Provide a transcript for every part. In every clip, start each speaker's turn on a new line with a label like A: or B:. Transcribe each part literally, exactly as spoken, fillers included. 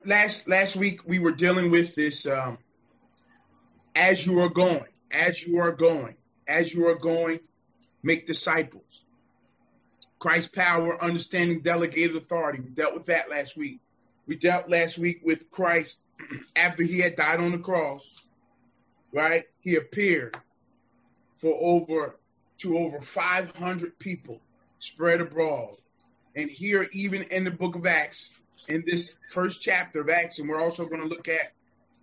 A: last last week we were dealing with this um, as you are going, as you are going, as you are going, make disciples. Christ's power, understanding delegated authority. We dealt with that last week. We dealt last week with Christ after he had died on the cross, right? He appeared for over to over five hundred people spread abroad. And here, even in the book of Acts, in this first chapter of Acts, and we're also going to look at,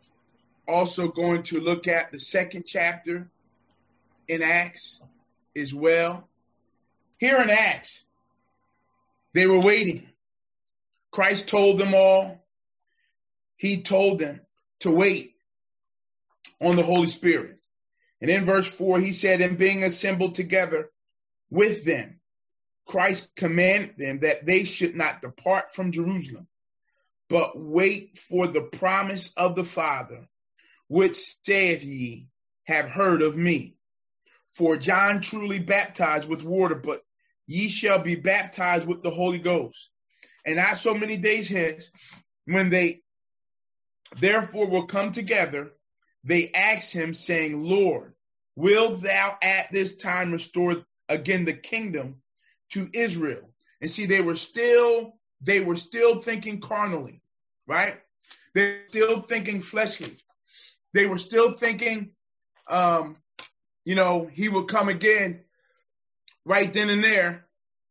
A: also going to look at the second chapter in Acts as well. Here in Acts, they were waiting. Christ told them all, he told them to wait on the Holy Spirit. And in verse four, he said, and being assembled together with them, Christ commanded them that they should not depart from Jerusalem, but wait for the promise of the Father, which saith ye have heard of me. For John truly baptized with water, but ye shall be baptized with the Holy Ghost. And not so many days hence, when they therefore will come together, they asked him, saying, Lord, wilt thou at this time restore again the kingdom to Israel? And see, they were still, they were still thinking carnally, right? They were still thinking fleshly. They were still thinking, um, you know, he would come again right then and there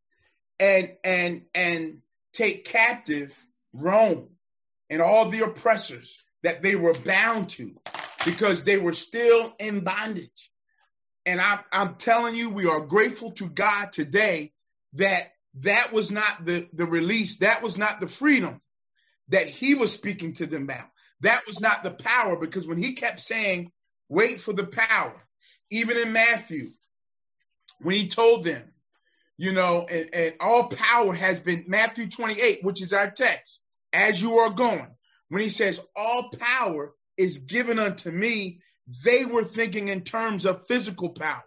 A: and, and, and take captive Rome and all the oppressors that they were bound to, because they were still in bondage. And I, I'm telling you, we are grateful to God today that that was not the, the release. That was not the freedom that he was speaking to them about. That was not the power, because when he kept saying, wait for the power, even in Matthew, when he told them, you know, and, and all power has been, Matthew twenty-eight, which is our text, as you are going, when he says all power is given unto me, they were thinking in terms of physical power.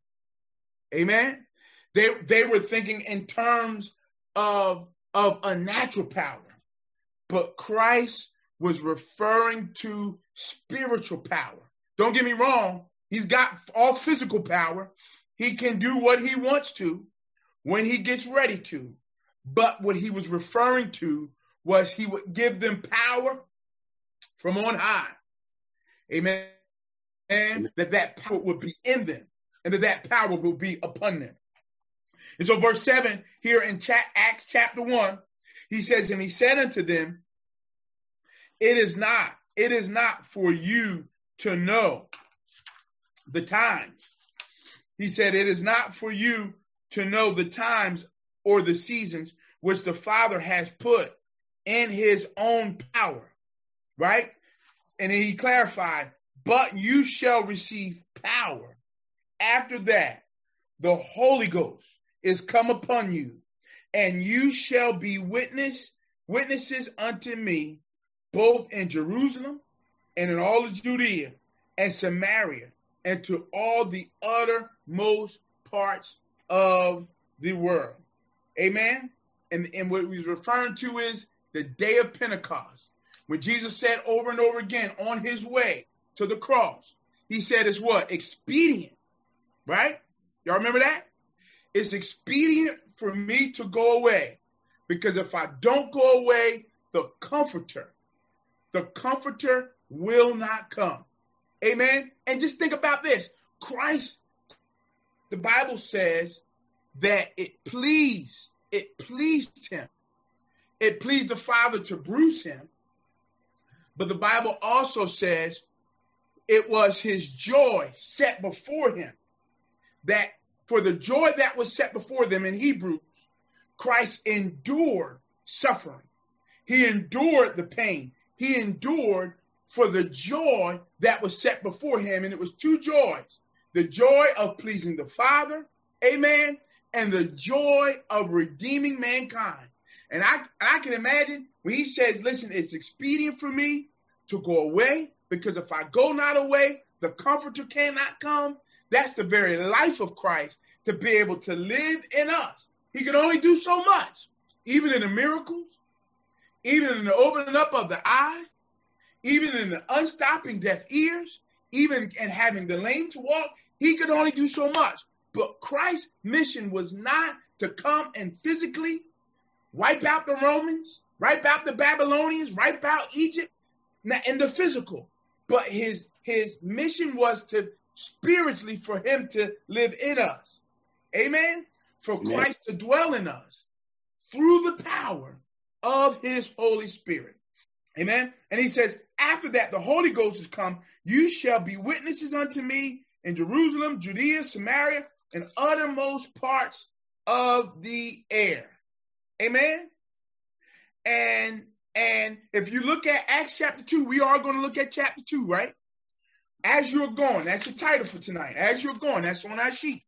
A: Amen. They, they were thinking in terms of, of a natural power, but Christ was referring to spiritual power. Don't get me wrong. He's got all physical power. He can do what he wants to when he gets ready to. But what he was referring to was he would give them power from on high. Amen. And that that power would be in them, and that that power will be upon them. And so verse seven here in Acts chapter one, he says, and he said unto them, it is not, it is not for you to know the times. He said, it is not for you to know the times or the seasons which the Father has put in his own power, right? And then he clarified, but you shall receive power. After that, the Holy Ghost is come upon you, and you shall be witness, witnesses unto me, both in Jerusalem and in all of Judea and Samaria, and to all the uttermost parts of the world. Amen. And, and what he's referring to is the day of Pentecost, when Jesus said over and over again on his way to the cross, he said it's what? Expedient, right? Y'all remember that? It's expedient for me to go away, because if I don't go away, the comforter, the comforter will not come. Amen. And just think about this. Christ, the Bible says that it pleased, it pleased him. It pleased the Father to bruise him. But the Bible also says it was his joy set before him, that for the joy that was set before them in Hebrews, Christ endured suffering. He endured the pain. He endured for the joy that was set before him. And it was two joys: the joy of pleasing the Father, amen, and the joy of redeeming mankind. And I, I can imagine when he says, listen, it's expedient for me to go away, because if I go not away, the comforter cannot come. That's the very life of Christ, to be able to live in us. He can only do so much, even in the miracles, even in the opening up of the eye, even in the unstopping deaf ears, even in having the lame to walk. He could only do so much. But Christ's mission was not to come and physically wipe out the Romans, wipe out the Babylonians, wipe out Egypt in the physical. But his, his mission was to spiritually for him to live in us. Amen? For
B: Amen.
A: Christ to dwell in us through the power of his Holy Spirit. Amen? And he says, after that, the Holy Ghost has come. You shall be witnesses unto me in Jerusalem, Judea, Samaria, and uttermost parts of the air. Amen? And, and if you look at Acts chapter two, we are going to look at chapter two, right? As you're going, that's your title for tonight. As you're going, that's on our sheet.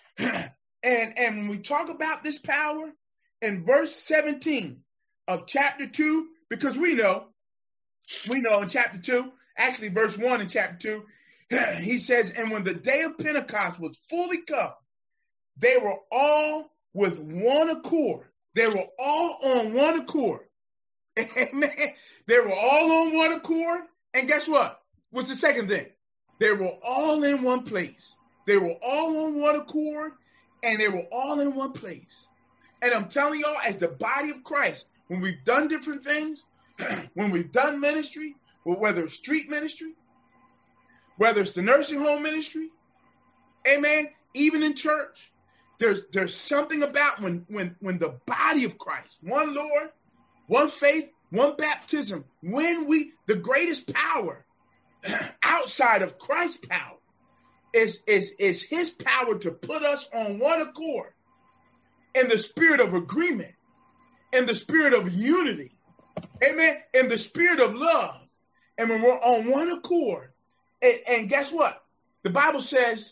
A: and, and when we talk about this power, in verse seventeen of chapter two, because we know, we know in chapter two, actually verse one in chapter two, he says, and when the day of Pentecost was fully come, they were all with one accord. They were all on one accord. Amen. They were all on one accord. And guess what? What's the second thing? They were all in one place. They were all on one accord, and they were all in one place. And I'm telling y'all, as the body of Christ, when we've done different things, when we've done ministry, whether it's street ministry, whether it's the nursing home ministry, amen, even in church, there's there's something about when when when the body of Christ, one Lord, one faith, one baptism, when we, the greatest power outside of Christ's power is, is, is his power to put us on one accord in the spirit of agreement, in the spirit of unity, amen, in the spirit of love. And when we're on one accord, and, and guess what? The Bible says,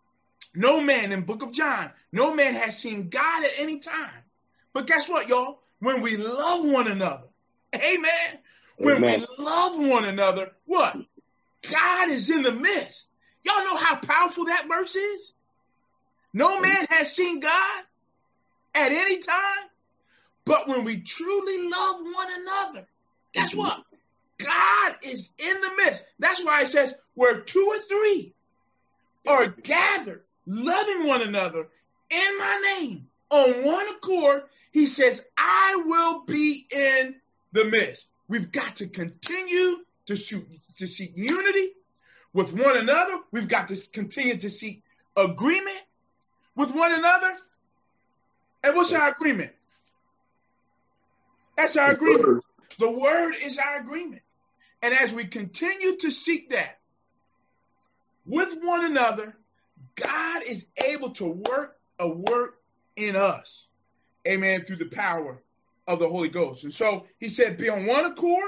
A: no man, in the book of John, no man has seen God at any time. But guess what, y'all? When we love one another, amen, when
B: Amen.
A: we love one another, what? God is in the midst. Y'all know how powerful that verse is? No man has seen God at any time. But when we truly love one another, guess what? God is in the midst. That's why it says, where two or three are gathered, loving one another in my name, on one accord, he says, I will be in the midst. We've got to continue to, shoot, to seek unity with one another. We've got to continue to seek agreement with one another. And what's our agreement? That's our agreement. The word is our agreement. And as we continue to seek that with one another, God is able to work a work in us. Amen. Through the power of the Holy Ghost. And so he said, be on one accord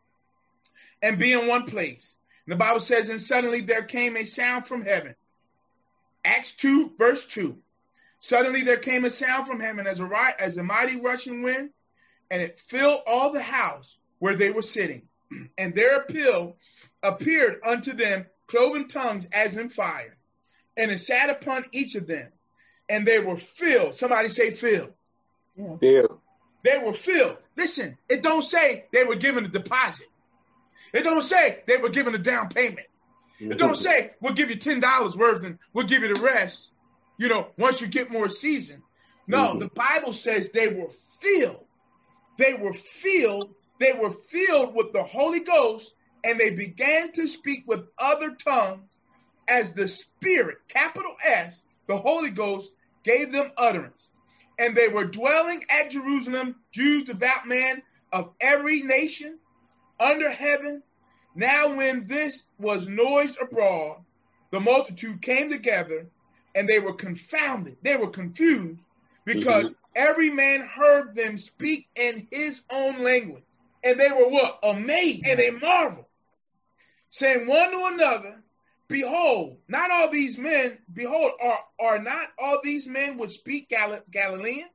A: and be in one place. And the Bible says, and suddenly there came a sound from heaven. Acts two, verse two. Suddenly there came a sound from heaven as a, as a mighty rushing wind, and it filled all the house where they were sitting. And there appeal, appeared unto them cloven tongues as in fire, and it sat upon each of them. And they were filled. Somebody say filled.
B: Yeah. Filled.
A: They were filled. Listen, it don't say they were given a deposit. It don't say they were given a down payment. It don't say we'll give you ten dollars worth and we'll give you the rest, you know, once you get more seasoned. No, mm-hmm. The Bible says they were filled. They were filled. They were filled with the Holy Ghost, and they began to speak with other tongues as the Spirit, capital S, the Holy Ghost, gave them utterance. And they were dwelling at Jerusalem, Jews, devout men of every nation under heaven. Now when this was noised abroad, the multitude came together, and they were confounded. They were confused, because mm-hmm. every man heard them speak in his own language. And they were what? Amazed, and they marveled, saying one to another, behold, not all these men, behold, are, are not all these men which speak Gal- Galileans?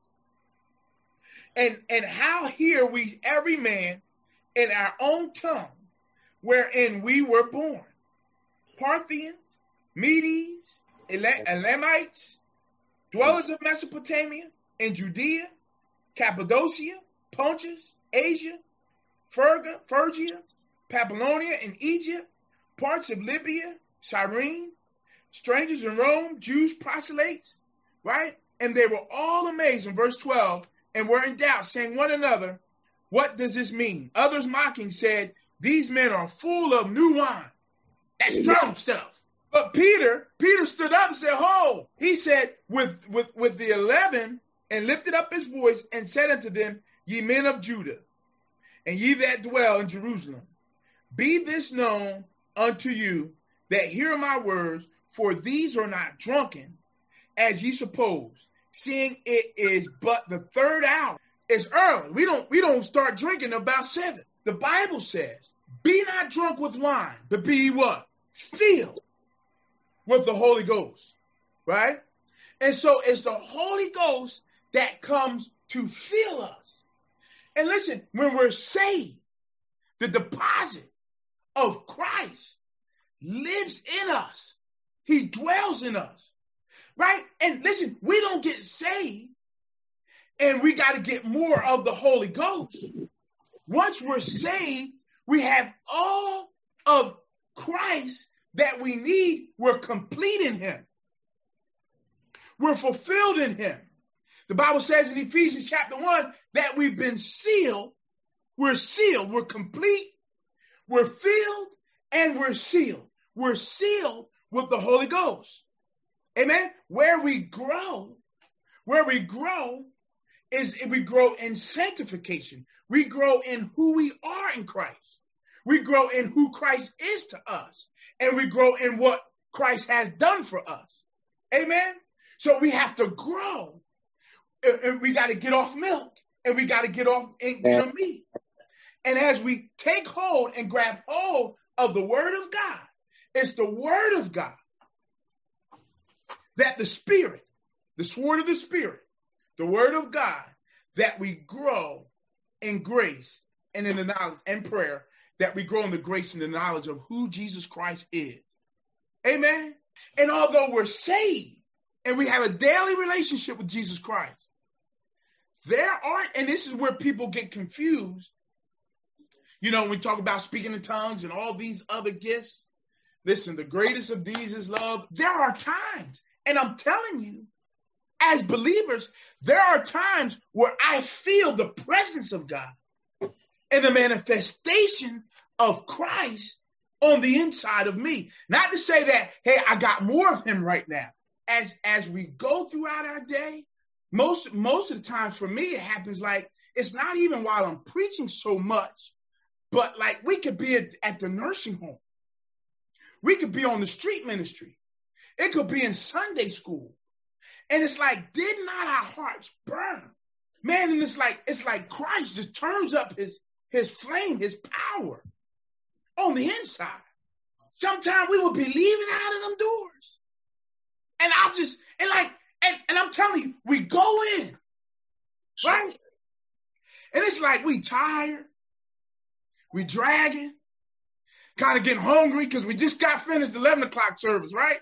A: And, and how hear we every man in our own tongue, wherein we were born? Parthians, Medes, Elam- Elamites, dwellers of Mesopotamia, and Judea, Cappadocia, Pontus, Asia, Phrygia, Phrygia, Babylonia, and Egypt, parts of Libya, Cyrene, strangers in Rome, Jews, proselytes, right? And they were all amazed in verse twelve and were in doubt, saying one another, what does this mean? Others mocking said, these men are full of new wine. That's strong stuff. But Peter, Peter stood up and said, ho, he said, with, with, with the eleven, and lifted up his voice and said unto them, ye men of Judah, and ye that dwell in Jerusalem, be this known unto you that hear my words, for these are not drunken, as ye suppose, seeing it is but the third hour. It's early. We don't, we don't start drinking about seven. The Bible says, be not drunk with wine, but be what? Filled with the Holy Ghost, right? And so it's the Holy Ghost that comes to fill us. And listen, when we're saved, the deposit of Christ lives in us. He dwells in us, right? And listen, we don't get saved and we got to get more of the Holy Ghost. Once we're saved, we have all of Christ that we need. We're complete in him. We're fulfilled in him. The Bible says in Ephesians chapter one that we've been sealed. We're sealed. We're complete. We're filled and we're sealed. We're sealed with the Holy Ghost. Amen. Where we grow, where we grow is we grow in sanctification. We grow in who we are in Christ. We grow in who Christ is to us. And we grow in what Christ has done for us. Amen. So we have to grow. And we got to get off milk. And we got to get off and get on meat. And as we take hold and grab hold of the word of God, it's the word of God that the Spirit, the sword of the Spirit, the word of God, that we grow in grace and in the knowledge and prayer, that we grow in the grace and the knowledge of who Jesus Christ is. Amen. And although we're saved and we have a daily relationship with Jesus Christ, there aren't, and this is where people get confused. You know, we talk about speaking in tongues and all these other gifts. Listen, the greatest of these is love. There are times, and I'm telling you, as believers, there are times where I feel the presence of God and the manifestation of Christ on the inside of me. Not to say that, hey, I got more of him right now. As, as we go throughout our day, most, most of the times for me, it happens like, it's not even while I'm preaching so much, but like we could be at, at the nursing home. We could be on the street ministry. It could be in Sunday school. And it's like, did not our hearts burn? Man, and it's like, it's like Christ just turns up his, his flame, his power on the inside. Sometimes we would be leaving out of them doors. And I just, and like, and, and I'm telling you, we go in, right? And it's like we tired, we dragging, kind of getting hungry because we just got finished eleven o'clock service, right?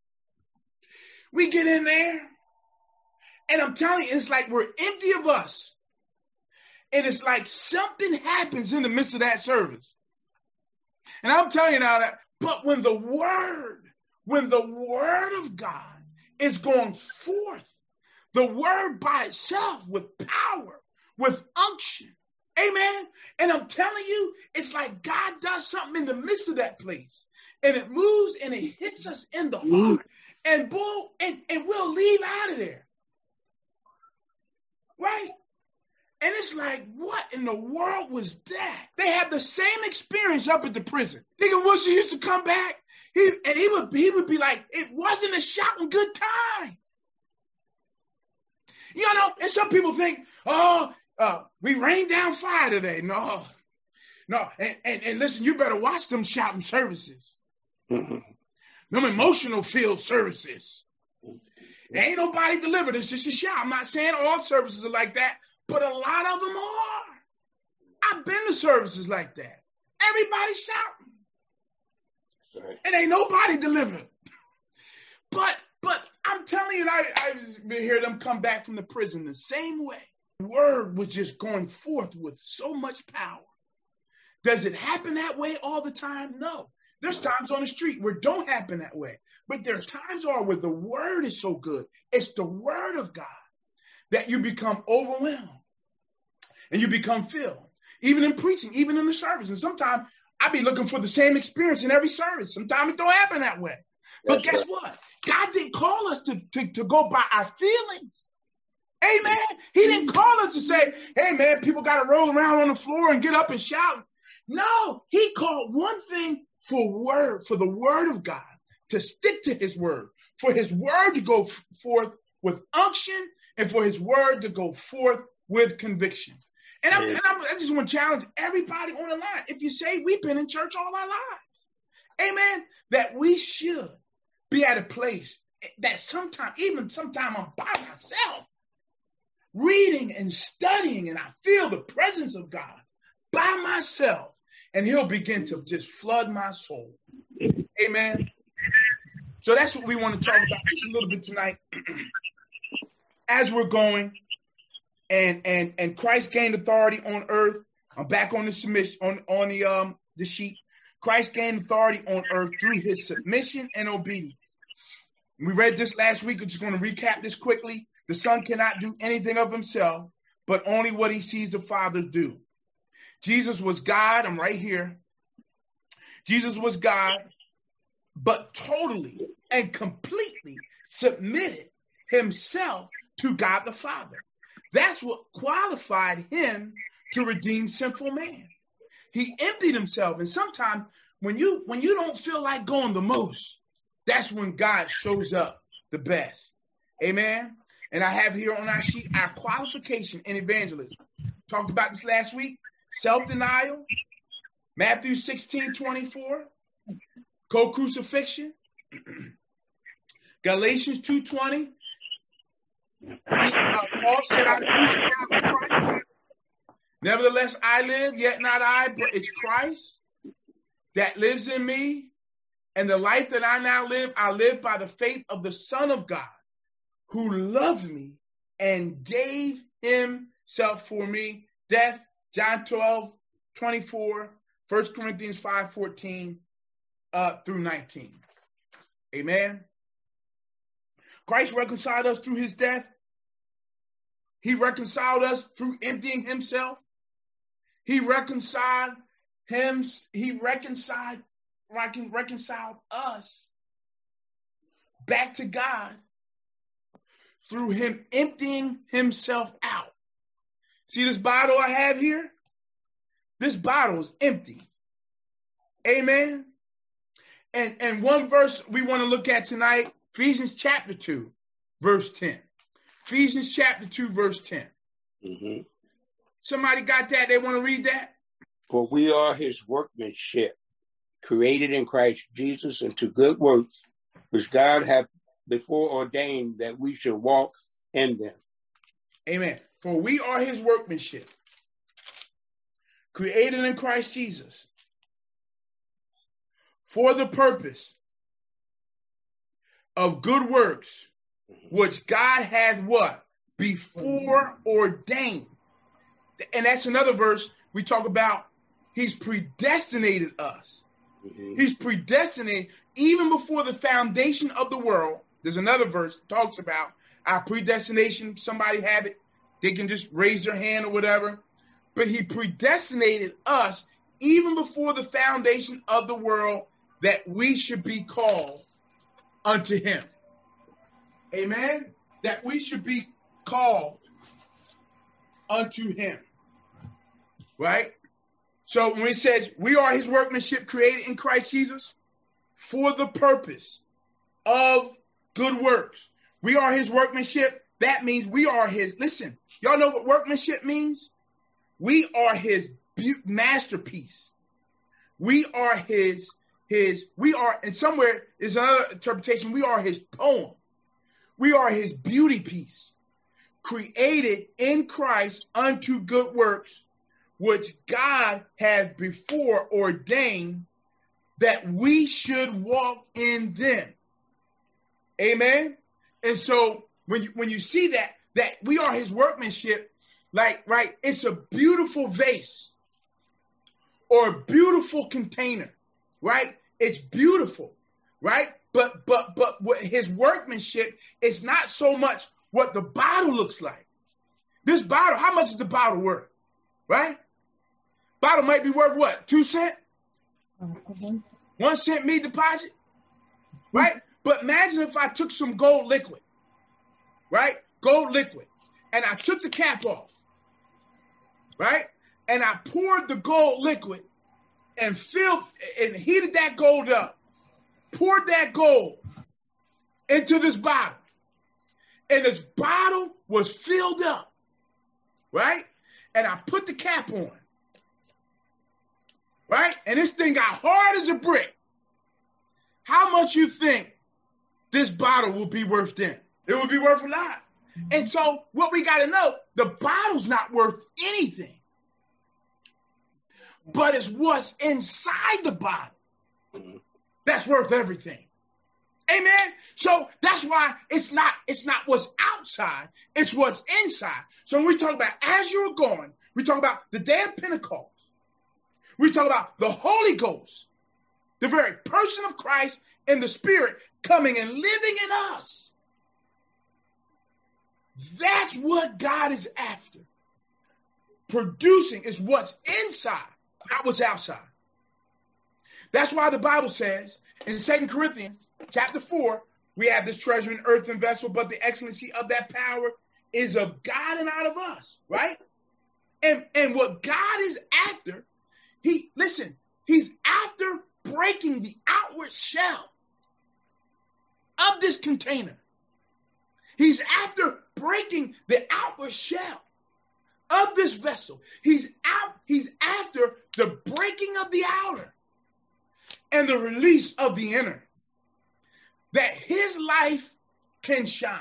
A: We get in there, and I'm telling you, it's like we're empty of us. And it's like something happens in the midst of that service. And I'm telling you now that, but when the word, when the word of God is going forth, the word by itself with power, with unction, amen. And I'm telling you, it's like God does something in the midst of that place. And it moves and it hits us in the heart. And boom, and, and we'll leave out of there. Right? And it's like, what in the world was that? They had the same experience up at the prison. Nigga Wilson used to come back, he, and he would, he would be like, it wasn't a shouting good time. You know, and some people think, oh, uh, we rained down fire today. No, no. And, and, and listen, you better watch them shouting services. Mm-hmm. Them emotional field services. Ain't nobody delivered. It's just a shout. I'm not saying all services are like that, but a lot of them are. I've been to services like that. Everybody's shouting. Right. And ain't nobody delivered. But but I'm telling you, I, I hear them come back from the prison the same way. The word was just going forth with so much power. Does it happen that way all the time? No. There's times on the street where it don't happen that way. But there are times are where the word is so good. It's the word of God that you become overwhelmed and you become filled. Even in preaching, even in the service. And sometimes I be looking for the same experience in every service. Sometimes it don't happen that way. But That's guess right. what? God didn't call us to, to, to go by our feelings. Amen. He didn't call us to say, hey, man, people got to roll around on the floor and get up and shout. No, he called one thing for word, for the word of God, to stick to his word, for his word to go f- forth with unction, and for his word to go forth with conviction. And, I'm, and I'm, I just want to challenge everybody on the line. If you say we've been in church all our lives, amen, that we should be at a place that sometimes, even sometimes I'm by myself, reading and studying, and I feel the presence of God by myself, and he'll begin to just flood my soul. Amen. So that's what we want to talk about just a little bit tonight. As we're going, and and and Christ gained authority on earth. I'm back on the submission on, on the um the sheet. Christ gained authority on earth through his submission and obedience. We read this last week. I'm just going to recap this quickly. The Son cannot do anything of himself, but only what he sees the Father do. Jesus was God. I'm right here. Jesus was God, but totally and completely submitted himself to God the Father. That's what qualified him to redeem sinful man. He emptied himself. And sometimes when you when you don't feel like going the most, that's when God shows up the best. Amen. And I have here on our sheet our qualification in evangelism. Talked about this last week. Self-denial, Matthew sixteen twenty-four, co-crucifixion, Galatians two twenty. Uh, Paul said, I crucified with Christ. Nevertheless, I live, yet not I, but it's Christ that lives in me. And the life that I now live, I live by the faith of the Son of God, who loved me and gave himself for me. Death, John twelve twenty-four, First Corinthians five fourteen uh, through nineteen. Amen. Christ reconciled us through his death. He reconciled us through emptying himself. He reconciled him. He reconciled, reconciled us back to God through him emptying himself out. See this bottle I have here? This bottle is empty. Amen. And, and one verse we want to look at tonight, Ephesians chapter two, verse ten. Ephesians chapter two, verse ten. Mm-hmm. Somebody got that? They want to read that?
B: For we are his workmanship, created in Christ Jesus unto good works, which God hath before ordained that we should walk in them.
A: Amen. For we are his workmanship, created in Christ Jesus, for the purpose of good works, which God hath what? Before ordained. And that's another verse we talk about. He's predestinated us. Mm-hmm. He's predestinated even before the foundation of the world. There's another verse that talks about our predestination. Somebody have it. They can just raise their hand or whatever. But he predestinated us even before the foundation of the world that we should be called unto him. Amen? That we should be called unto him. Right? So when it says we are his workmanship created in Christ Jesus for the purpose of good works. We are his workmanship. That means we are his, listen, y'all know what workmanship means? We are his be- masterpiece. We are his, his, we are, and somewhere is another interpretation, we are his poem. We are his beauty piece, created in Christ unto good works, which God has before ordained that we should walk in them. Amen. And so when you, when you see that, that we are his workmanship, like, right, it's a beautiful vase or a beautiful container, right? It's beautiful, right? But but but what his workmanship is not so much what the bottle looks like. This bottle, how much is the bottle worth? Right? Bottle might be worth what? Two cent?
C: Possibly.
A: One cent me deposit? Right? But imagine if I took some gold liquid, right? Gold liquid. And I took the cap off, right? And I poured the gold liquid and filled and heated that gold up, poured that gold into this bottle. And this bottle was filled up, right? And I put the cap on, right? And this thing got hard as a brick. How much you think this bottle will be worth then? It would be worth a lot. Mm-hmm. And so what we got to know, the bottle's not worth anything, but it's what's inside the bottle that's worth everything. Amen. So that's why it's not, it's not what's outside, it's what's inside. So when we talk about as you're going, we talk about the day of Pentecost. We talk about the Holy Ghost, the very person of Christ and the Spirit coming and living in us. That's what God is after. Producing is what's inside, not what's outside. That's why the Bible says in Second Corinthians chapter four, we have this treasure in earthen vessel, but the excellency of that power is of God and not of us, right? And, and what God is after, he, listen, he's after breaking the outward shell of this container. He's after breaking the outward shell of this vessel. He's out, he's after the breaking of the outer and the release of the inner, that his life can shine.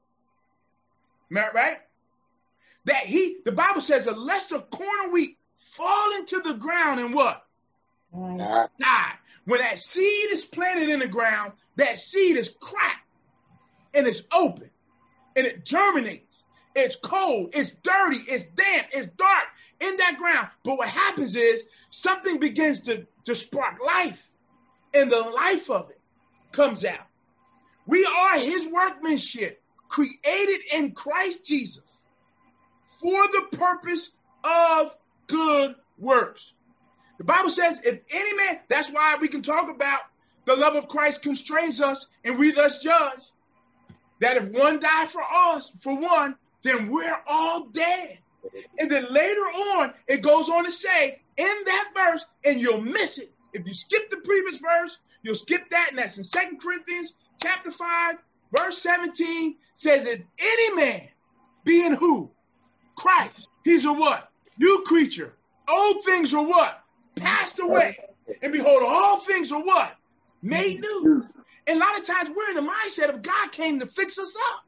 A: Right? That he, the Bible says, unless the corn of wheat fall into the ground and what?
C: Right.
A: Die. When that seed is planted in the ground, that seed is cracked and it's open and it germinates. It's cold, it's dirty, it's damp, it's dark in that ground. But what happens is something begins to, to spark life, and the life of it comes out. We are his workmanship, created in Christ Jesus for the purpose of good works. The Bible says, if any man, that's why we can talk about the love of Christ constrains us and we thus judge that if one died for us, for one, then we're all dead. And then later on, it goes on to say in that verse, and you'll miss it. If you skip the previous verse, you'll skip that, and that's in Second Corinthians chapter five, verse seventeen, says that any man being who? Christ. He's a what? New creature. Old things are what? Passed away. And behold, all things are what? Made new. And a lot of times we're in the mindset of God came to fix us up.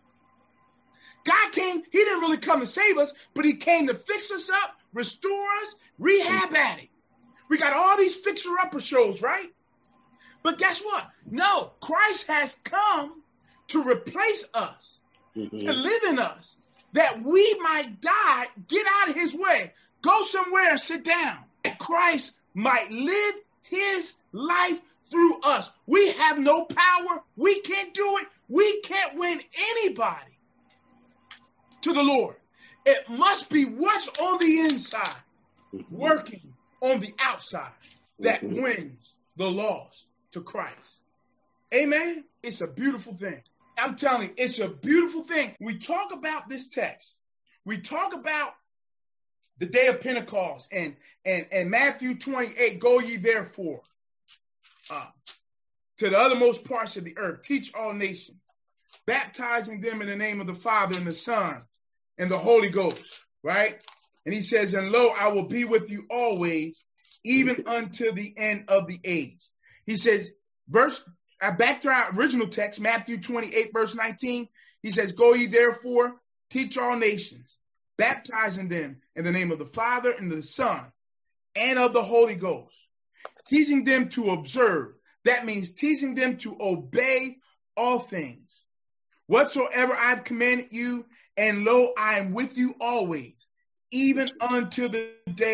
A: God came, he didn't really come to save us, but he came to fix us up, restore us, rehab addict. We got all these fixer-upper shows, right? But guess what? No, Christ has come to replace us, mm-hmm. to live in us, that we might die, get out of his way, go somewhere and sit down. And Christ might live his life through us. We have no power. We can't do it. We can't win anybody to the Lord. It must be what's on the inside, working on the outside, that wins the lost to Christ. Amen. It's a beautiful thing. I'm telling you, it's a beautiful thing. We talk about this text. We talk about the day of Pentecost and and, and Matthew twenty-eight, go ye therefore uh, to the othermost parts of the earth, teach all nations, baptizing them in the name of the Father and the Son and the Holy Ghost, right? And he says, and lo, I will be with you always, even until the end of the age. He says, verse, uh, back to our original text, Matthew twenty-eight, verse nineteen, he says, go ye therefore, teach all nations, baptizing them in the name of the Father and the Son and of the Holy Ghost, teaching them to observe. That means teaching them to obey all things, whatsoever I've commanded you, and lo, I am with you always, even unto the day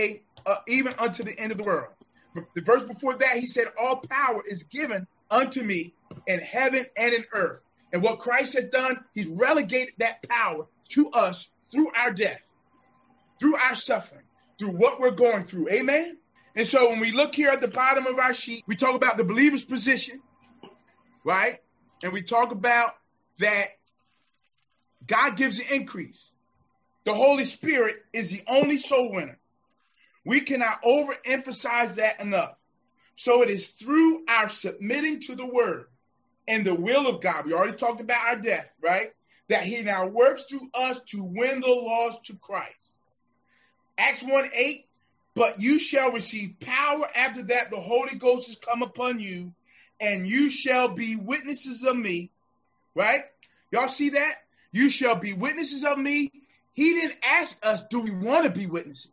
A: uh, even unto the end of the world. The verse before that, he said, all power is given unto me in heaven and in earth. And what Christ has done, he's relegated that power to us through our death, through our suffering, through what we're going through. Amen? And so when we look here at the bottom of our sheet, we talk about the believer's position, right? And we talk about that God gives the increase. The Holy Spirit is the only soul winner. We cannot overemphasize that enough. So it is through our submitting to the word and the will of God. We already talked about our death, right? That he now works through us to win the lost to Christ. Acts one eight, but you shall receive power after that the Holy Ghost has come upon you, and you shall be witnesses of me, right? Y'all see that? You shall be witnesses of me. He didn't ask us, do we want to be witnesses?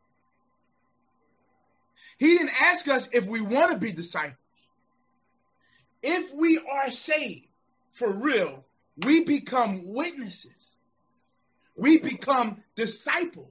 A: He didn't ask us if we want to be disciples. If we are saved for real, we become witnesses. We become disciples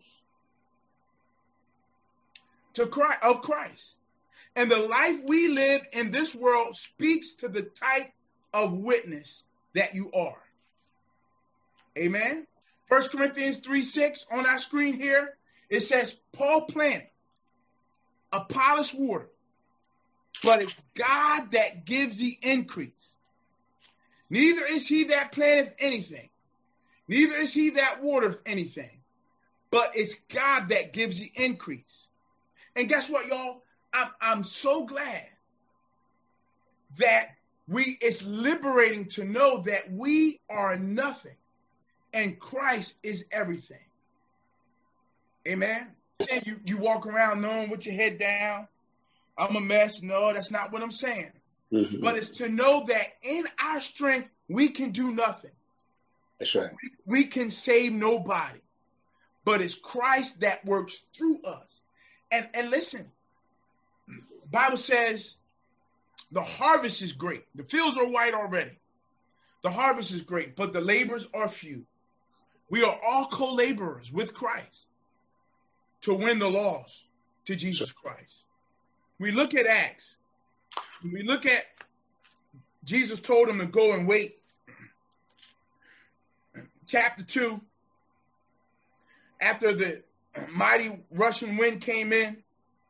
A: to Christ, of Christ. And the life we live in this world speaks to the type of witness that you are. Amen. First Corinthians three six on our screen here, it says, Paul planted, Apollos watered, but it's God that gives the increase. Neither is he that planteth anything, neither is he that watereth anything, but it's God that gives the increase. And guess what, y'all? I'm, I'm so glad that we, it's liberating to know that we are nothing and Christ is everything. Amen. You, you walk around knowing with your head down, I'm a mess. No, that's not what I'm saying. Mm-hmm. But it's to know that in our strength, we can do nothing.
B: That's right.
A: We, we can save nobody, but it's Christ that works through us. And, and listen, the Bible says the harvest is great. The fields are white already. The harvest is great, but the laborers are few. We are all co-laborers with Christ to win the lost to Jesus Christ. We look at Acts. We look at Jesus told them to go and wait. Chapter two, after the mighty rushing wind came in,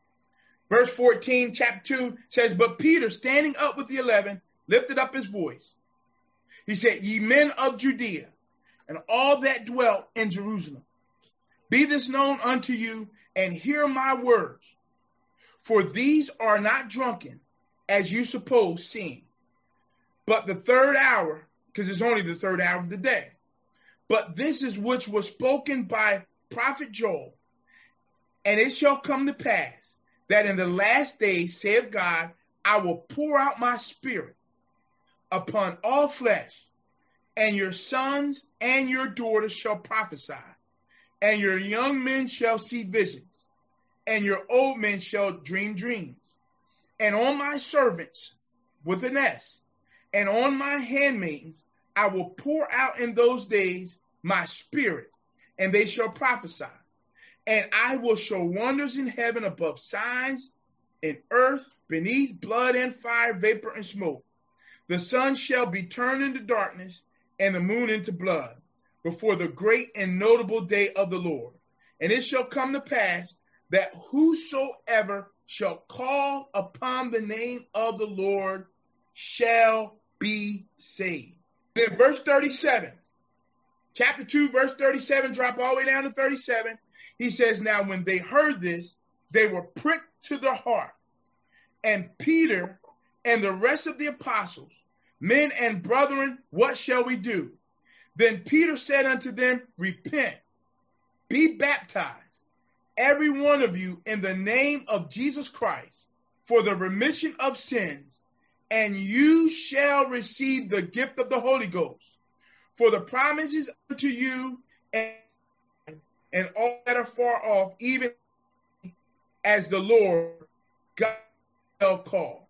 A: verse fourteen, chapter two says, but Peter, standing up with the eleven, lifted up his voice. He said, ye men of Judea, and all that dwell in Jerusalem, be this known unto you, and hear my words. For these are not drunken, as you suppose, seeing, but the third hour, because it's only the third hour of the day. But this is which was spoken by prophet Joel. And it shall come to pass that in the last days, saith God, I will pour out my spirit upon all flesh, and your sons and your daughters shall prophesy, and your young men shall see visions, and your old men shall dream dreams. And on my servants, with an S, and on my handmaidens, I will pour out in those days my spirit, and they shall prophesy. And I will show wonders in heaven above, signs in earth beneath, blood and fire, vapor and smoke. The sun shall be turned into darkness, and the moon into blood, before the great and notable day of the Lord. And it shall come to pass that whosoever shall call upon the name of the Lord shall be saved. Then verse thirty-seven, chapter two, verse thirty-seven, drop all the way down to thirty-seven. He says, now when they heard this, they were pricked to the heart. And Peter and the rest of the apostles, men and brethren, what shall we do? Then Peter said unto them, repent, be baptized, every one of you, in the name of Jesus Christ, for the remission of sins, and you shall receive the gift of the Holy Ghost. For the promises unto you and, and all that are far off, even as the Lord God shall call.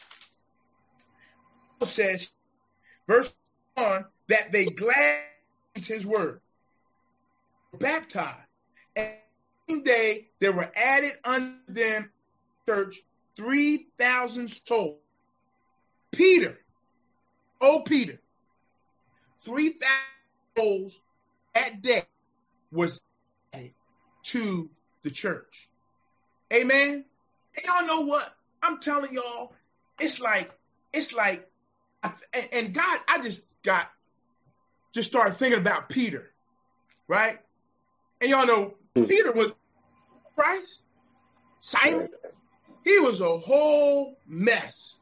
A: It says, verse one, that they gladly his word, baptized, and same day there were added unto them church three thousand souls. Peter, oh Peter, three thousand souls that day was added to the church. Amen. And y'all know what? I'm telling y'all, it's like, it's like, and, and God, I just got, just started thinking about Peter, right? And y'all know Peter was Christ, Simon, he was a whole mess.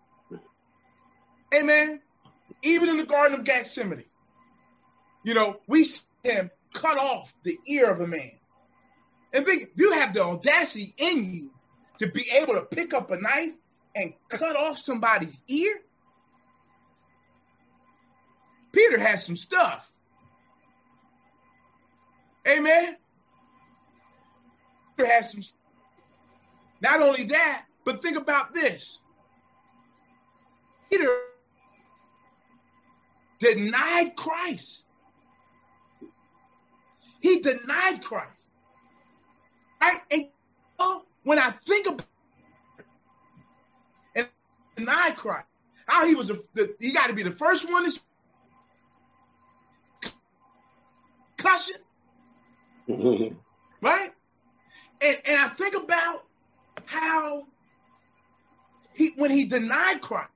A: Amen. Even in the Garden of Gethsemane, you know, we see him cut off the ear of a man. And think, you have the audacity in you to be able to pick up a knife and cut off somebody's ear. Peter has some stuff. Amen. Peter has some stuff. Not only that, but think about this. Peter denied Christ. He denied Christ. Right? And oh, when I think about it, and deny Christ, how he was, a, the, he got to be the first one to cussing, mm-hmm. right? And and I think about how he, when he denied Christ,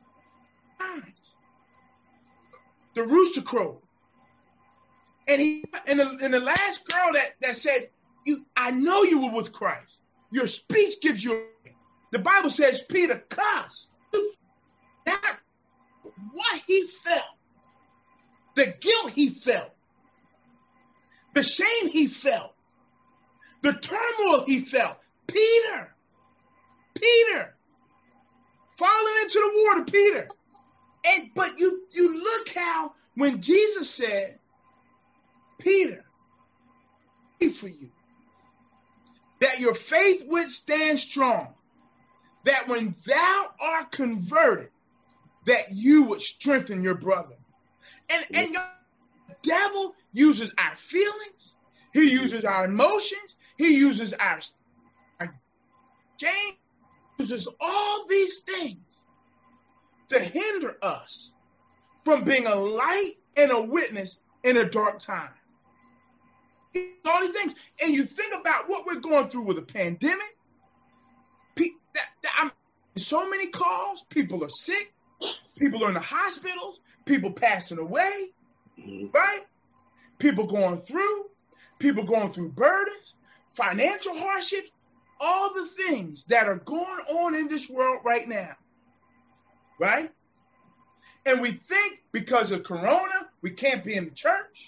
A: the rooster crowed, and he and the, and the last girl that that said, "You, I know you were with Christ. Your speech gives you." The Bible says Peter cussed. That what he felt, the guilt he felt, the shame he felt, the turmoil he felt. Peter, Peter, falling into the water, Peter. And but you you look how when Jesus said, Peter, I pray for you, that your faith would stand strong, that when thou art converted, that you would strengthen your brother. And, and your, the devil uses our feelings, he uses our emotions, he uses our, our shame, uses all these things to hinder us from being a light and a witness in a dark time. All these things. And you think about what we're going through with a pandemic. That, that, I'm, so many calls. People are sick. People are in the hospitals. People passing away. Mm-hmm. Right? People going through. People going through burdens. Financial hardships. All the things that are going on in this world right now. Right? And we think because of Corona, we can't be in the church.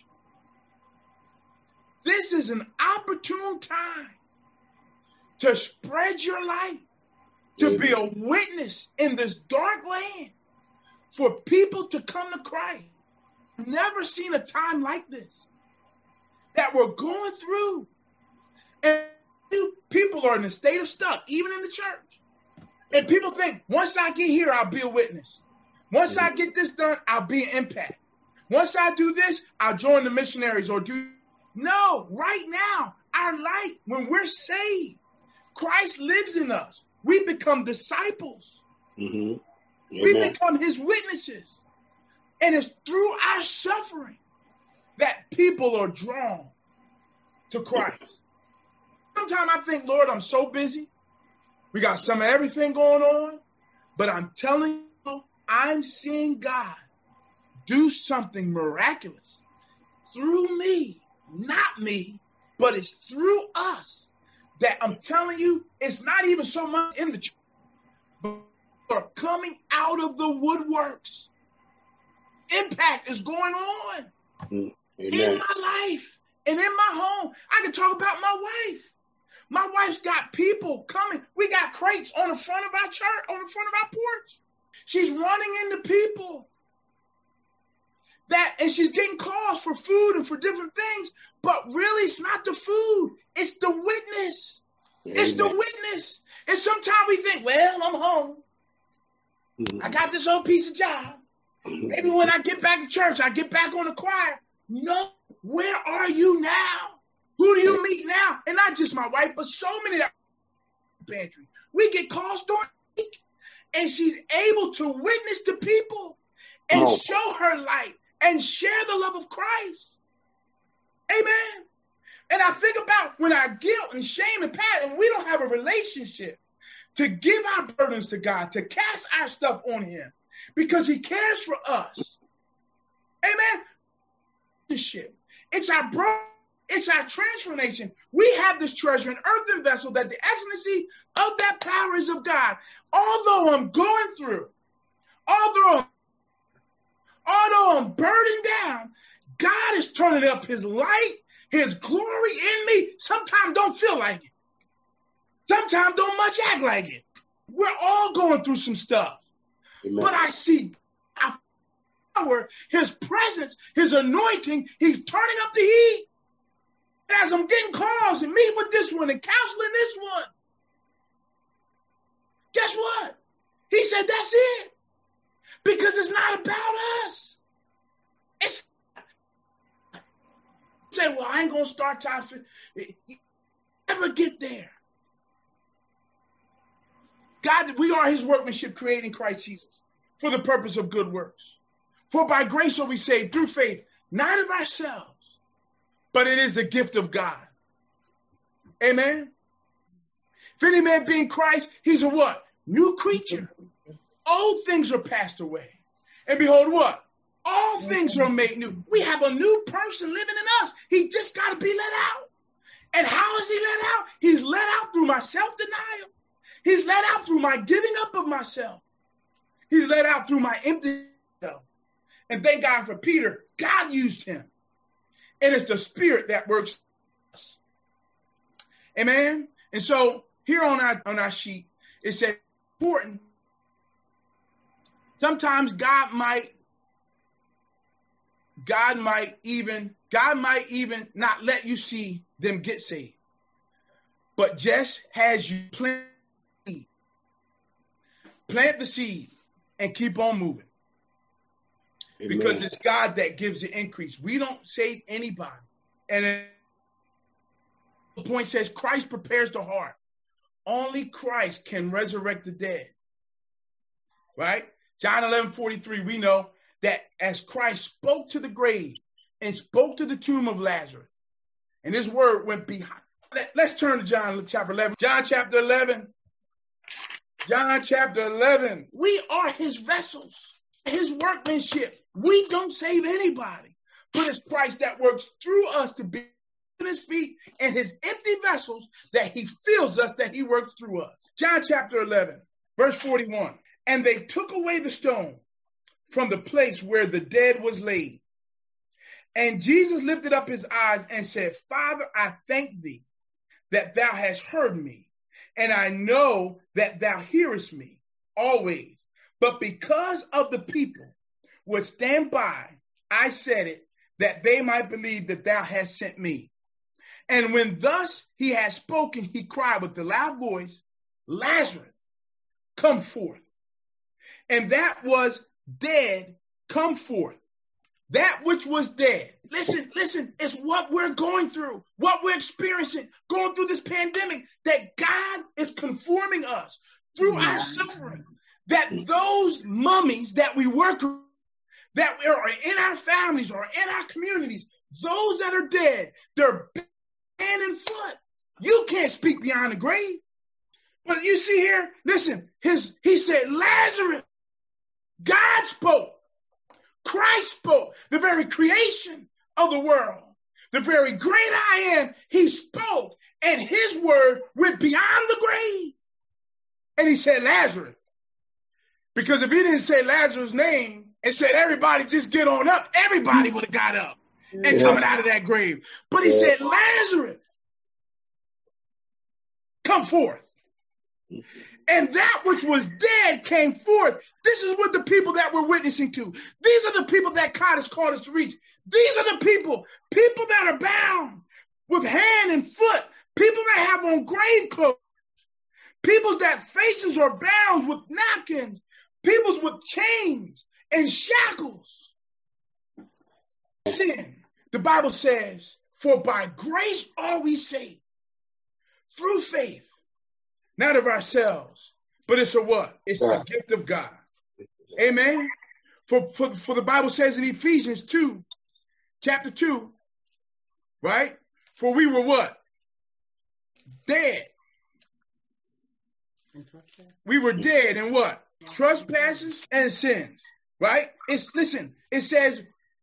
A: This is an opportune time to spread your light, to Amen. Be a witness in this dark land for people to come to Christ. I've never seen a time like this that we're going through. And people are in a state of stuck, even in the church. And people think, once I get here, I'll be a witness. Once Amen. I get this done, I'll be an impact. Once I do this, I'll join the missionaries or do. No, right now, our light, when we're saved, Christ lives in us. We become disciples. Mm-hmm. We become his witnesses. And it's through our suffering that people are drawn to Christ. Sometimes I think, Lord, I'm so busy. We got some of everything going on. But I'm telling you, I'm seeing God do something miraculous through me. Not me, but it's through us that I'm telling you, it's not even so much in the church, but are coming out of the woodworks. Impact is going on Amen. In my life and in my home. I can talk about my wife. My wife's got people coming. We got crates on the front of our church, on the front of our porch. She's running into people. That, and she's getting calls for food and for different things, but really it's not the food, it's the witness. Amen. It's the witness. And sometimes we think, well, I'm home. Mm-hmm. I got this old piece of job. Mm-hmm. Maybe when I get back to church, I get back on the choir. No, where are you now? Who do you meet now? And not just my wife, but so many that pantry. We get calls during the week, and she's able to witness to people and
B: Oh.
A: show her light and share the love of Christ. Amen. And I think about when our guilt and shame and past, and we don't have a relationship to give our burdens to God, to cast our stuff on him, because he cares for us. Amen. It's our bro, it's our transformation. We have this treasure, an earthen vessel, that the excellency of that power is of God. Although I'm going through, although, although I'm burdened down, God is turning up his light, his glory in me. Sometimes don't feel like it. Sometimes don't much act like it. We're all going through some stuff.
B: Amen.
A: But I see our power, his presence, his anointing. He's turning up the heat. And as I'm getting calls and meeting with this one and counseling this one, guess what? He said, that's it. Because it's not about us. It's say, well, I ain't going to start time. You never get there. God, we are his workmanship created in Christ Jesus for the purpose of good works. For by grace are we saved through faith, not of ourselves, but it is the gift of God. Amen. If any man be in Christ, he's a what? New creature. Old things are passed away. And behold what? All things are made new. We have a new person living in us. He just got to be let out. And how is he let out? He's let out through my self-denial. He's let out through my giving up of myself. He's let out through my empty self. And thank God for Peter. God used him. And it's the Spirit that works. Amen. And so here on our on our sheet, it says important. Sometimes God might, God might even, God might even not let you see them get saved. But just as you plant the seed, plant the seed and keep on moving. Amen. Because it's God that gives the increase. We don't save anybody. And the point says Christ prepares the heart. Only Christ can resurrect the dead. Right? John eleven forty-three, we know that as Christ spoke to the grave and spoke to the tomb of Lazarus, and his word went behind. Let, let's turn to John chapter eleven. John chapter eleven. John chapter eleven. We are his vessels, his workmanship. We don't save anybody, but it's Christ that works through us to be in his feet and his empty vessels that he fills us, that he works through us. John chapter eleven, verse forty-one. And they took away the stone from the place where the dead was laid. And Jesus lifted up his eyes and said, Father, I thank thee that thou hast heard me, and I know that thou hearest me always. But because of the people which stand by, I said it, that they might believe that thou hast sent me. And when thus he had spoken, he cried with a loud voice, Lazarus, come forth. And that was dead, come forth. That which was dead. Listen, listen, it's what we're going through, what we're experiencing, going through this pandemic, that God is conforming us through yeah. our suffering. That those mummies that we work with, that are in our families or in our communities, those that are dead, they're hand and foot. You can't speak beyond the grave. But you see here, listen, his he said, Lazarus. God spoke. Christ spoke. The very creation of the world. The very great I am, he spoke. And his word went beyond the grave. And he said, Lazarus. Because if he didn't say Lazarus' name and said, everybody just get on up, everybody would have got up and yeah. coming out of that grave. But he yeah. said, Lazarus, come forth. And that which was dead came forth. This is what the people that we're witnessing to. These are the people that God has called us to reach. These are the people, people that are bound with hand and foot, people that have on grave clothes, people that faces are bound with napkins, people with chains and shackles. Sin. The Bible says, For by grace are we saved, through faith, not of ourselves, but it's a what? It's the gift of God. Amen. For, for, for the Bible says in Ephesians two, chapter two, right? For we were what? Dead. We were dead in what? Trespasses and sins, right? It's, listen, it says,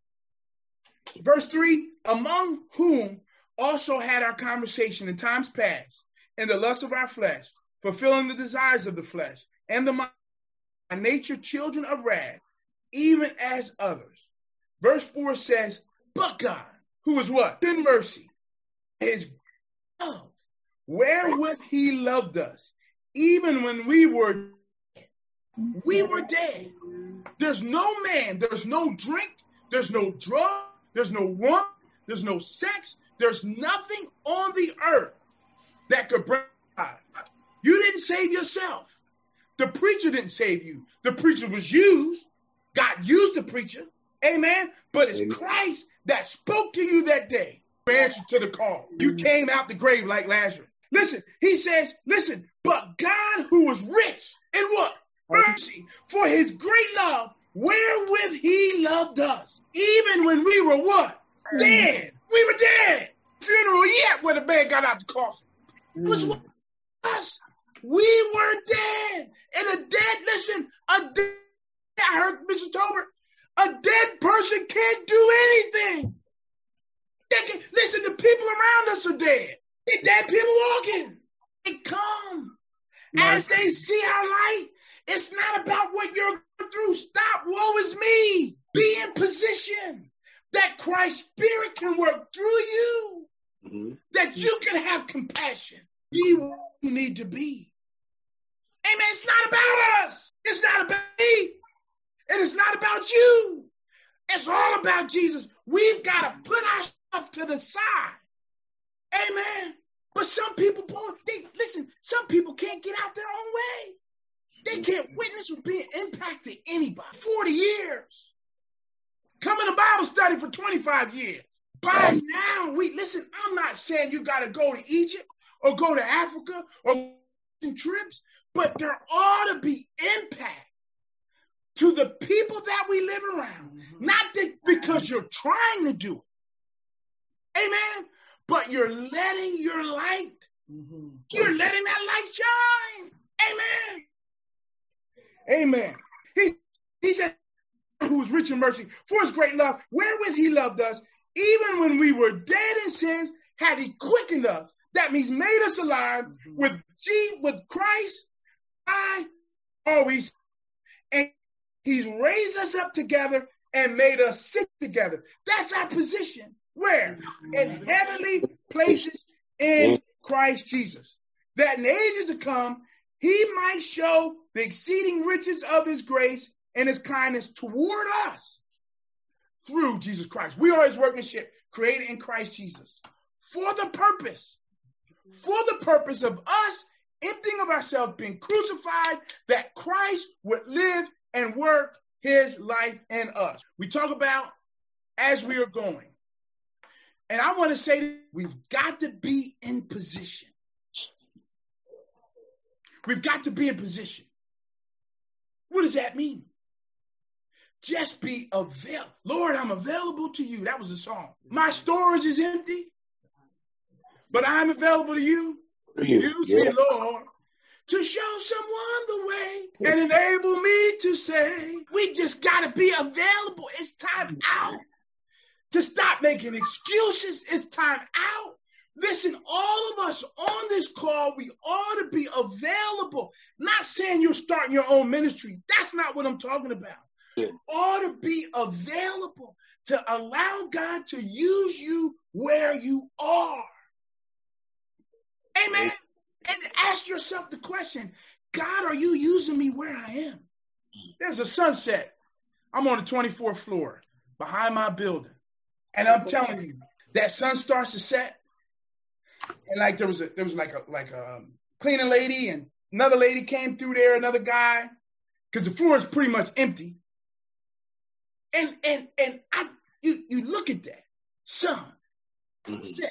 A: verse three, among whom also had our conversation in times past, in the lust of our flesh, fulfilling the desires of the flesh, and the mind, by nature children of wrath, even as others. Verse four says, but God, who is what? In mercy, his love, wherewith he loved us, even when we were we were dead. There's no man, there's no drink, there's no drug, there's no woman, there's no sex, there's nothing on the earth that could bring God. You didn't save yourself. The preacher didn't save you. The preacher was used. God used the preacher. Amen. But it's Amen. Christ that spoke to you that day. You answered to the call. You came out the grave like Lazarus. Listen, he says, listen, but God who was rich in what? Mercy, for his great love, wherewith he loved us, even when we were what? Dead. We were dead. Funeral yet when the man got out the coffin. It was what? Us. We were dead. And a dead, listen, a dead, I heard Mister Tolbert, a dead person can't do anything. They can, listen, the people around us are dead. They're dead people walking. They come. As they see our light, it's not about what you're going through. Stop. Woe is me. Be in position that Christ's Spirit can work through you, mm-hmm. that you can have compassion. Be what you need to be. Amen. It's not about us. It's not about me. And it's not about you. It's all about Jesus. We've got to put ourselves to the side. Amen. But some people, they listen, some people can't get out their own way. They can't witness or be an impact to anybody. forty years. Coming to Bible study for twenty-five years. By now, we listen, I'm not saying you got to go to Egypt or go to Africa or trips, but there ought to be impact to the people that we live around. Mm-hmm. Not that because you're trying to do it. Amen. But you're letting your light, mm-hmm. you're letting that light shine. Amen. Amen. He, he said, who is rich in mercy, for his great love, wherewith he loved us, even when we were dead in sins, had he quickened us. That means made us alive mm-hmm. with G, with Christ. I always, and he's raised us up together and made us sit together. That's our position. Where? In heavenly places in Christ Jesus. That in the ages to come, he might show the exceeding riches of his grace and his kindness toward us through Jesus Christ. We are his workmanship, created in Christ Jesus for the purpose, for the purpose of us emptying of ourselves, being crucified, that Christ would live and work his life in us. We talk about as we are going. And I want to say we've got to be in position. We've got to be in position. What does that mean? Just be available. Lord, I'm available to you. That was a song. My storage is empty, but I'm available to you. Use yeah. me, Lord, to show someone the way and enable me to say, we just got to be available. It's time out. To stop making excuses. It's time out. Listen, all of us on this call, we ought to be available. Not saying you're starting your own ministry. That's not what I'm talking about. Yeah. You ought to be available to allow God to use you where you are. Amen. And ask yourself the question, God, are you using me where I am? There's a sunset. I'm on the twenty-fourth floor behind my building. And I'm telling you, that sun starts to set, and like there was a there was like a like a cleaning lady, and another lady came through there, another guy, because the floor is pretty much empty. And and and I you you look at that sun,
B: Mm-hmm.
A: Set.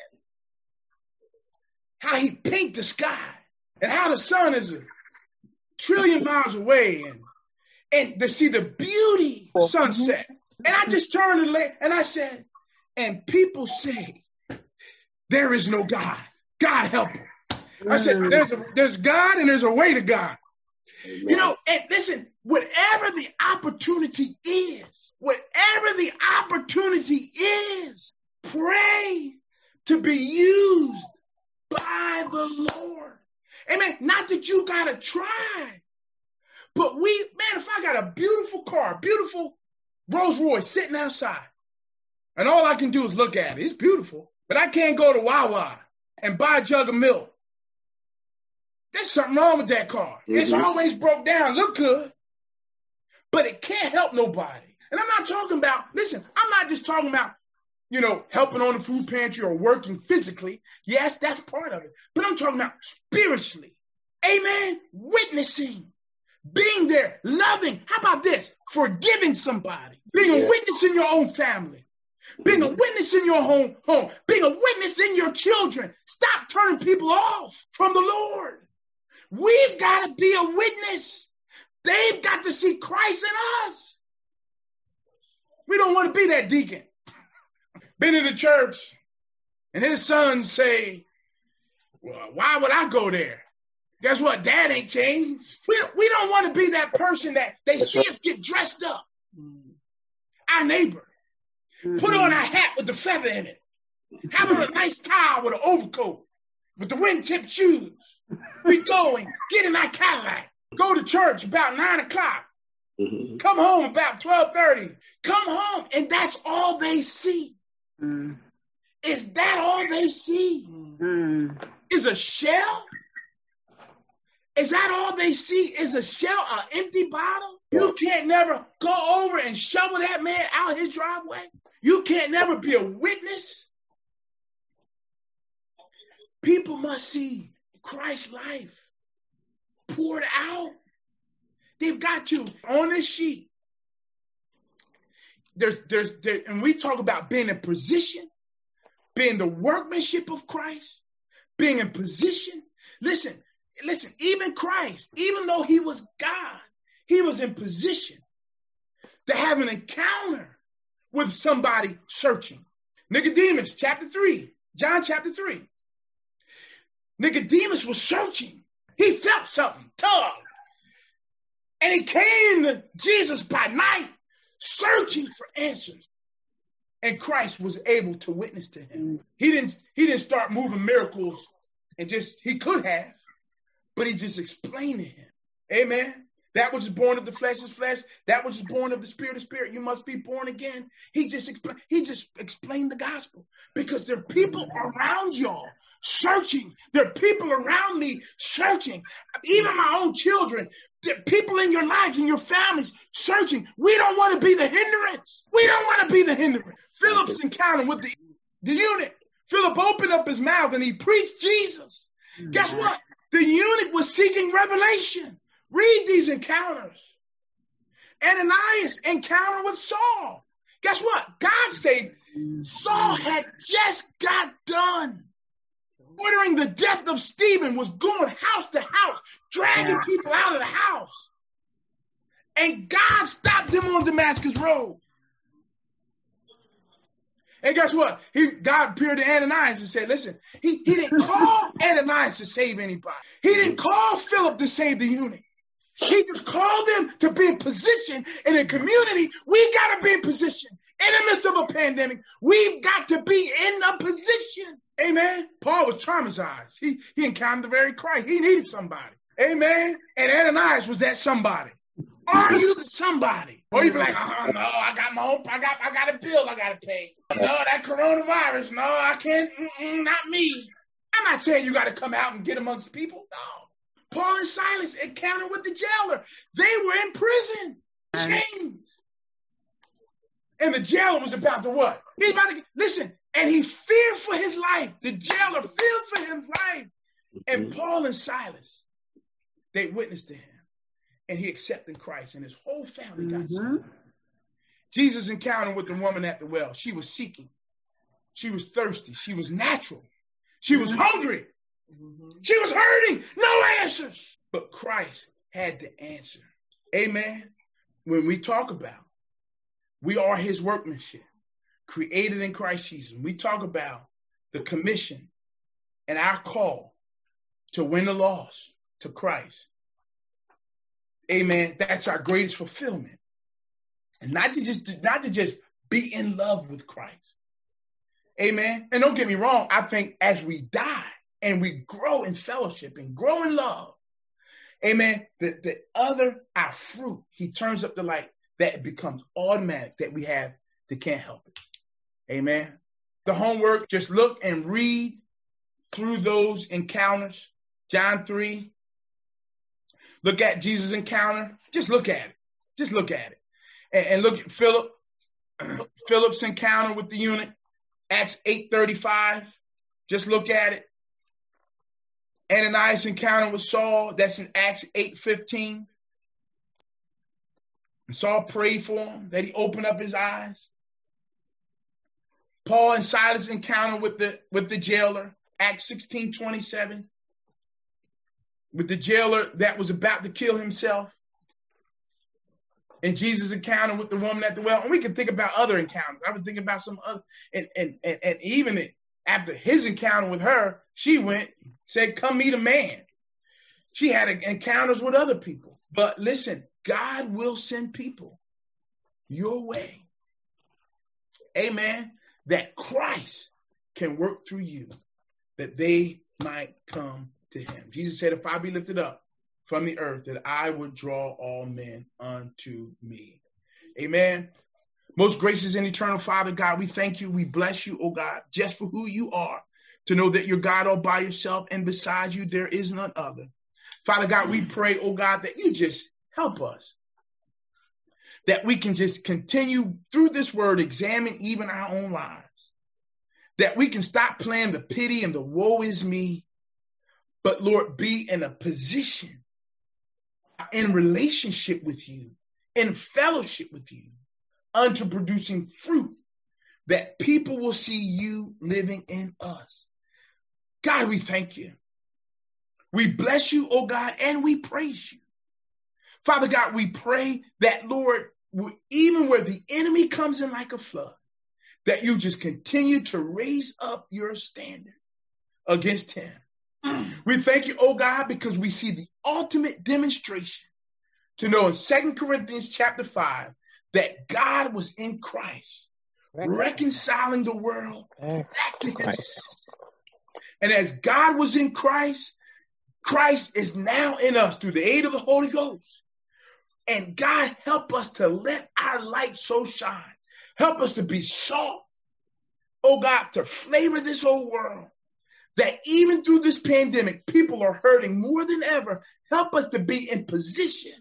A: How he paint the sky and how the sun is a trillion miles away and, and to see the beauty of sunset. And I just turned to the and I said, and people say, there is no God. God help him. I said, there's a there's God and there's a way to God. Amen. You know, and listen, whatever the opportunity is, whatever the opportunity is, pray to be used by the Lord. Amen. Not that you gotta try, but we, man, if I got a beautiful car, beautiful Rolls Royce sitting outside, and all I can do is look at it, it's beautiful, but I can't go to Wawa and buy a jug of milk. There's something wrong with that car. Mm-hmm. It's always broke down, look good, but it can't help nobody. And I'm not talking about, listen, I'm not just talking about, you know, helping on the food pantry or working physically. Yes, that's part of it. But I'm talking about spiritually. Amen. Witnessing, being there, loving. How about this? Forgiving somebody, being yeah. a witness in your own family, being mm-hmm. a witness in your home, home, being a witness in your children. Stop turning people off from the Lord. We've got to be a witness. They've got to see Christ in us. We don't want to be that deacon. Been in the church, and his sons say, well, why would I go there? Guess what? Dad ain't changed. We, we don't want to be that person that they see us get dressed up. Our neighbor. Mm-hmm. Put on our hat with the feather in it. Have on a nice tie with an overcoat, with the wingtip shoes. We go and get in our Cadillac. Go to church about nine o'clock. Mm-hmm. Come home about twelve thirty. Come home, and that's all they see. Mm. Is that all they see? Mm. Is a shell? Is that all they see? Is a shell, an empty bottle? You can't never go over and shovel that man out his driveway. You can't never be a witness. People must see Christ's life poured out. They've got to on this sheet. There's, there's, there, and we talk about being in position, being the workmanship of Christ, being in position. Listen, listen, even Christ, even though he was God, he was in position to have an encounter with somebody searching. Nicodemus, chapter three, John chapter three. Nicodemus was searching. He felt something, tug. And he came to Jesus by night, searching for answers. And Christ was able to witness to him. He didn't, he didn't start moving miracles and just, he could have, but he just explained to him. Amen. That which is born of the flesh is flesh. That which is born of the spirit is spirit. You must be born again. He just, expl- he just explained the gospel because there are people around y'all searching. There are people around me searching. Even my own children, there are people in your lives, in your families searching. We don't want to be the hindrance. We don't want to be the hindrance. Philip's encounter with the, the eunuch. Philip opened up his mouth and he preached Jesus. Guess what? The eunuch was seeking revelation. Read these encounters. Ananias encounter with Saul. Guess what? God said Saul had just got done ordering the death of Stephen, was going house to house, dragging people out of the house. And God stopped him on Damascus Road. And guess what? He God appeared to Ananias and said, listen, he, he didn't call Ananias to save anybody. He didn't call Philip to save the eunuch. He just called them to be in position in a community. We got to be in position. In the midst of a pandemic, we've got to be in a position. Amen. Paul was traumatized. He, he encountered the very Christ. He needed somebody. Amen. And Ananias was that somebody. Are you the somebody? Or you be like, oh, no, I got my own, I got, I got a bill I got to pay. No, that coronavirus, no, I can't, not me. I'm not saying you got to come out and get amongst people. No. Paul and Silas encountered with the jailer. They were in prison, chains. And the jailer was about to what? He's about to, listen, and he feared for his life. The jailer feared for his life. And Paul and Silas, they witnessed to him. And he accepted Christ, and his whole family got saved. Mm-hmm. Jesus encountered with the woman at the well. She was seeking. She was thirsty. She was natural. She was hungry. She was hurting. No answers. But Christ had the answer. Amen. When we talk about we are his workmanship, created in Christ Jesus, we talk about the commission and our call to win the lost to Christ. Amen. That's our greatest fulfillment. And not to just, not to just be in love with Christ. Amen. And don't get me wrong. I think as we die and we grow in fellowship and grow in love, amen, the, the other, our fruit, he turns up the light, that it becomes automatic that we have that can't help it. Amen. The homework, just look and read through those encounters. John three. Look at Jesus' encounter. Just look at it. Just look at it. And, and look at Philip, Philip's encounter with the eunuch. Acts eight thirty-five. Just look at it. Ananias' encounter with Saul. That's in Acts eight fifteen. And Saul prayed for him that he opened up his eyes. Paul and Silas' encounter with the with the jailer. Acts sixteen twenty-seven. With the jailer that was about to kill himself. And Jesus' encounter with the woman at the well. And we can think about other encounters. I was thinking about some other, and, and, and, and even it, after his encounter with her, she went, said, come meet a man. She had encounters with other people. But listen, God will send people your way. Amen. That Christ can work through you, that they might come to him. Jesus said, if I be lifted up from the earth, that I would draw all men unto me. Amen. Most gracious and eternal Father, God, we thank you. We bless you, oh God, just for who you are, to know that you're God all by yourself, and beside you there is none other. Father God, we pray, oh God, that you just help us, that we can just continue through this word, examine even our own lives, that we can stop playing the pity and the woe is me, but Lord, be in a position, in relationship with you, in fellowship with you, unto producing fruit, that people will see you living in us. God, we thank you. We bless you, oh God, and we praise you. Father God, we pray that, Lord, even where the enemy comes in like a flood, that you just continue to raise up your standard against him. We thank you, oh God, because we see the ultimate demonstration to know in Second Corinthians chapter five that God was in Christ, reconciling the world back to himself. And as God was in Christ, Christ is now in us through the aid of the Holy Ghost. And God, help us to let our light so shine. Help us to be salt, oh God, to flavor this old world. That even through this pandemic, people are hurting more than ever. Help us to be in position.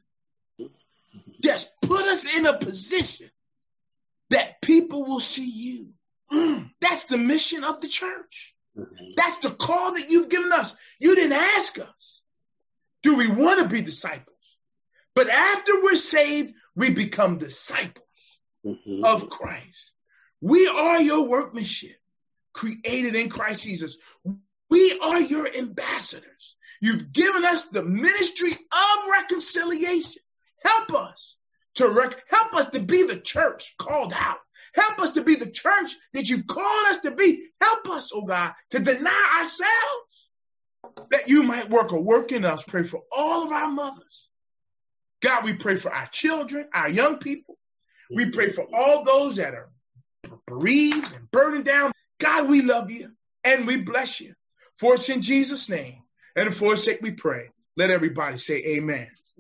A: Just put us in a position that people will see you. Mm, that's the mission of the church. That's the call that you've given us. You didn't ask us, do we want to be disciples? But after we're saved, we become disciples mm-hmm. of Christ. We are your workmanship, created in Christ Jesus. We are your ambassadors. You've given us the ministry of reconciliation. Help us to rec- help us to be the church called out. Help us to be the church that you've called us to be. Help us, oh God, to deny ourselves that you might work a work in us. Pray for all of our mothers. God, we pray for our children, our young people. We pray for all those that are bereaved and burdened down. God, we love you and we bless you. For it's in Jesus' name and for his sake we pray. Let everybody say amen.